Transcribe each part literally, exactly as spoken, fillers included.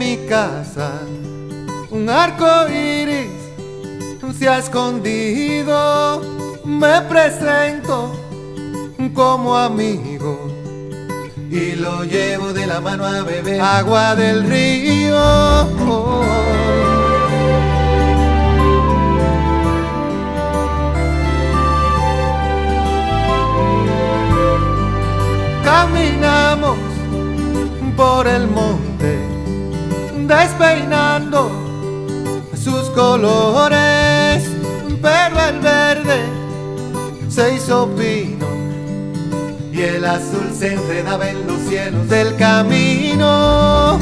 mi casa un arco iris se ha escondido. Me presento como amigo y lo llevo de la mano a beber agua del río. Caminamos por el monte despeinando sus colores, pero el verde se hizo pino y el azul se enredaba en los cielos del camino.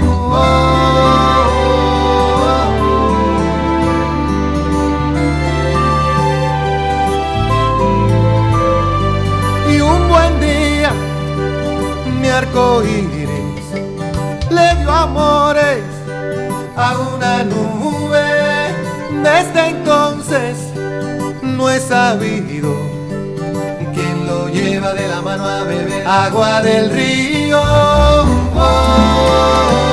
Y un buen día mi arco iris le dio amores a una nube. Desde entonces no he sabido quién lo lleva de la mano a beber agua del río. Oh, oh, oh.